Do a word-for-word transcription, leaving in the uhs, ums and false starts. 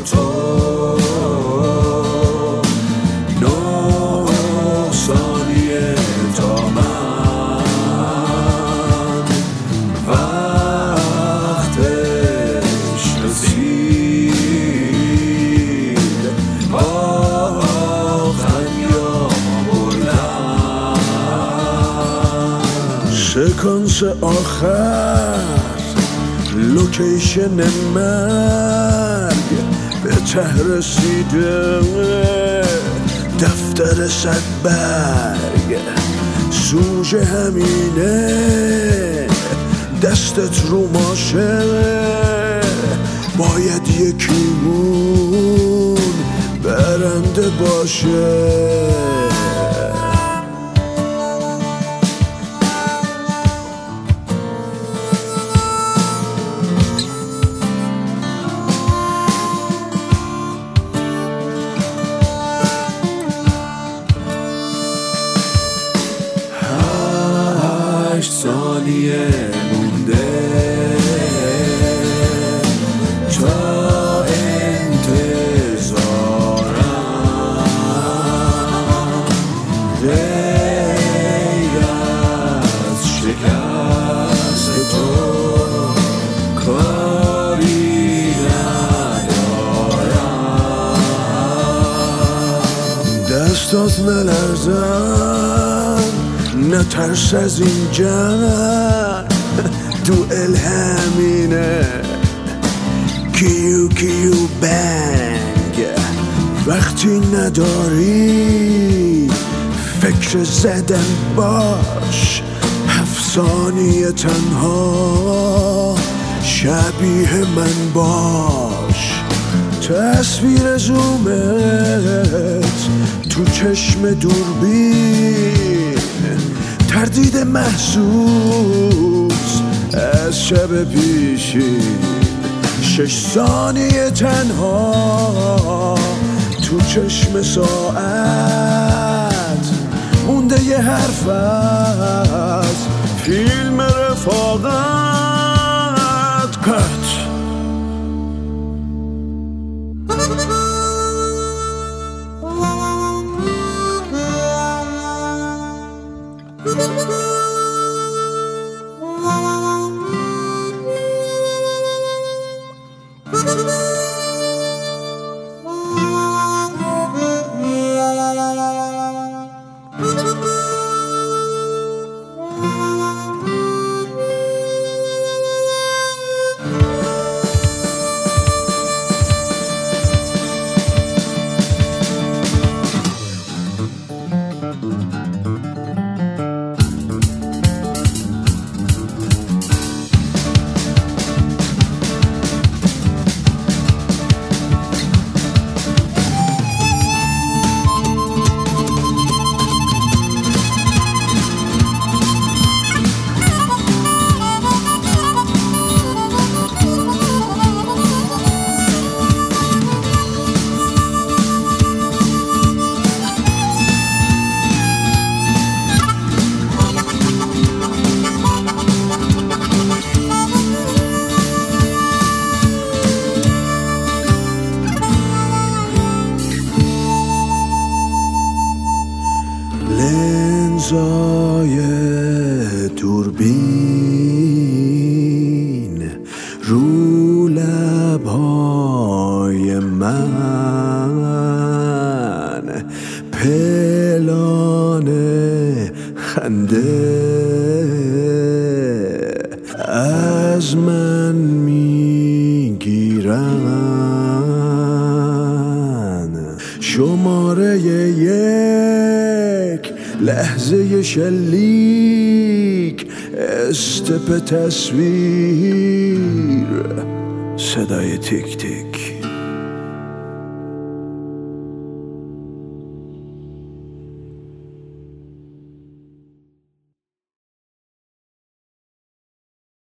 تو نه ثانیه تا من وقتش رسید باختن یا بردن. سکانس آخر لوکیشن مرگ به ته رسیده، دفتر صد برگ سوژه همینه، دستت رو ماشه باید یکیمون برنده باشه. هشت ثانیه مونده تا انتظارم غیر از شکست تو کاری ندارم. دستات نلرزن، نترس از این جنگ، دوئل همینه، کیو کیو بنگ. وقتی نداری فکر زدن باش، هفت ثانیه تنها شبیه من باش. تصویر زومت تو چشم دوربین، تردید محسوس از شب پیشین. شش ثانیه تنها تو چشم ساعت، مونده یه حرف از فیلم رفاقت. کت لنزای دوربین رو لبهای من، پلان خنده از من میگیرن. شماره یک لحظه شلیک، استپ تصویر، صدای تیک تیک.